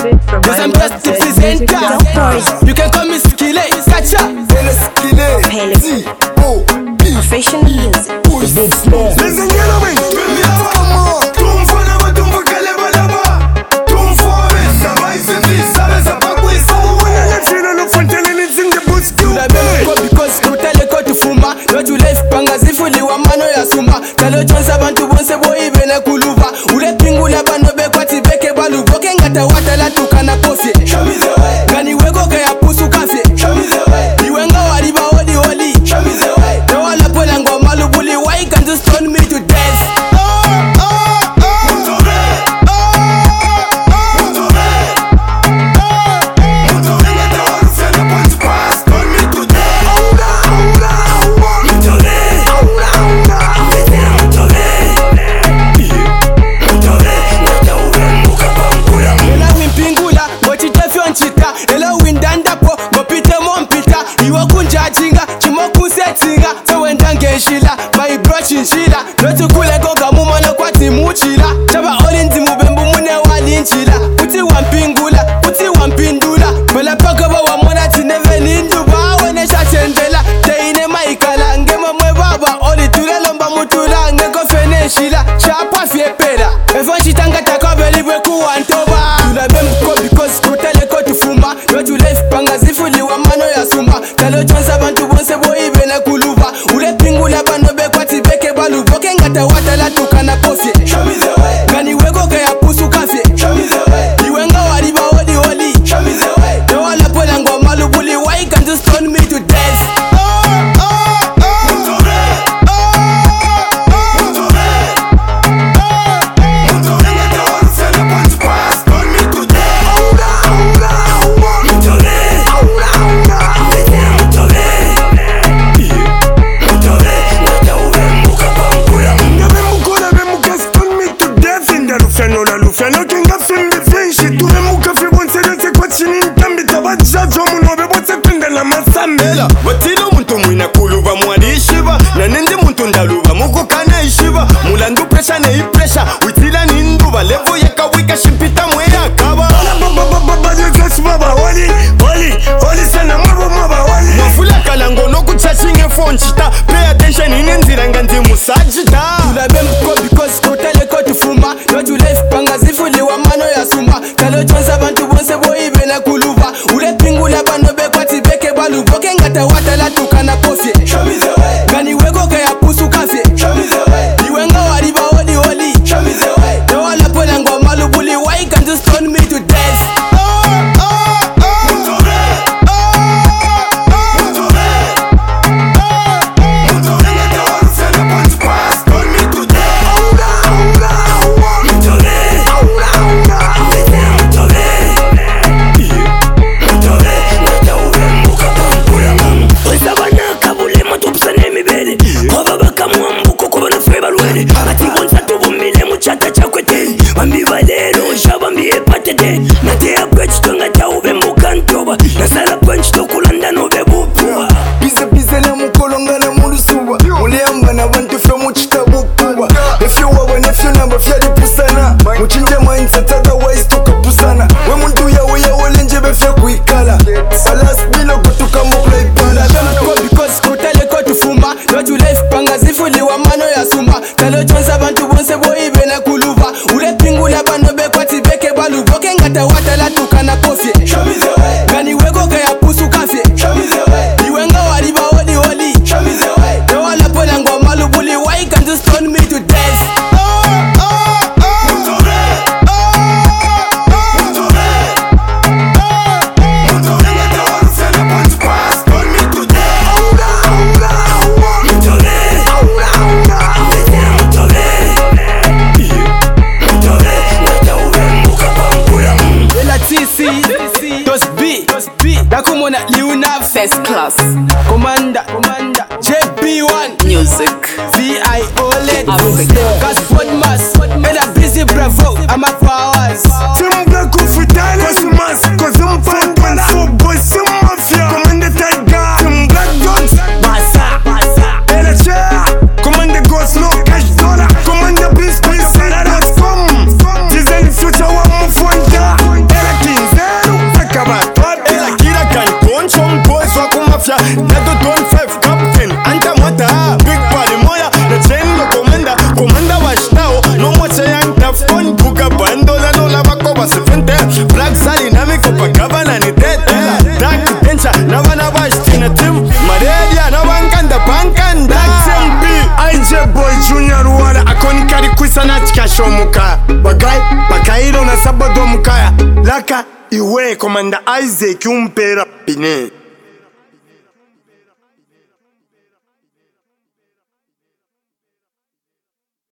Cause I'm just the presenter. You can call me Skillet, Catcha. Skillet, professional music. Ladies and gentlemen, because kutaleko tufuma Lotu life panga zifuli wa mano ya suma Kalo chonsa bantu bonse boy bene kuluva Ule pingula bano bekwati beke balu Boke ngata watala tukana kofye Show me the way Gani wego kaya pusu kafye Show me the way Iwenga waliba holi holi Show me the way Nawala pola ngoma lubuli Why you can't just turn me to dance my brush nshila Lotu kule koga mumano kwa timuchila Chaba olinzi mubembu mune walinchila Kuti wampingula, kuti wampindula Mela paka ba wamona tineve ninduba Wene shachendela, teine maikala Ngema mwe baba, oli tule lomba mutula Ngeko fene nshila, chapa fiepela Efon chitanga takobe libwe kuwantoba Tula bembuko because kutele kotu fuma Lotu life panga zifuli wa mano ya suma Kalo chonsa bantu bonse boi bene kuluva Ule pingula bano bekwati beke balu Boke ngata watala tukana kofye Show me the way Gani wego kaya pusu kafye Show me the way Iwenga waliba holi holi Show me the way Nawala pola ngoma lubuli Why you can't just turn me to dance Watilo muntu mwina kuluva mwadi ishiva Na nende muntu ndaluva muko kane ishiva Mulandu presha ne ipresha Witila ninduva Levo yaka wika shimpita mwea kaba Mwafula kalango no kuchachinge fonchita Pay attention inenzira nganzi musajita Tula bembuko because kutale kotu fuma Lotu life panga zifuli wa mano ya suma Kalo chonsa bantu bonse boi bene kuluva Ule pingula bano bekwati beke balu Boke ngata watala tukana kofye Show me the way Gani wego kaya pusu kafye Show me the way Iwenga waliba holi holi Show me the way Nawala pola ngoma lubuli Why you can't just turn me to dance Natea pwech tonga ta ube mbukantoba Nasala pwech tokulanda nobe bupua Bize na mukolonga na mulusuba Muliamba na bantu fe muchitabukuba Efyo wawe nefyo namba fyali pusana Muchinja mindset otherwise tukapusana We muntu yawe lenje befya kuikala Salas bilo kutuka mukla ipala Because kutale kotu fuma Lotu life panga zifuli wa mano ya suma Kalo chonsa bantu bonse boi bene kuluva Ule pingula bano bekwati beke balu Boke ngata watala tukana kofye Show me the way Gani wego kaya pusu kafye Show me the way Iwenga waliba holi holi Show me the way Nawala pola ngoma lubuli Why you can't just turn me to dance Dakumona Liuna First class Commander JB1 music. VIO LED Africa. Gaspod Mass and a busy bravo I'm a powers Timga kufutale Cosmas Cosum Fan Four Boys Sim Mafia Commander Tiger Tim Black Dogs Basa Ela Chair Commander Ghost No Cash Dollar Commander Beast Peace Sarah.com Diesel Future Wa Mufwanta Ela King sana chikasho mukaya bakairo na sabado mukaya laka iwe komanda Isaac umpera pine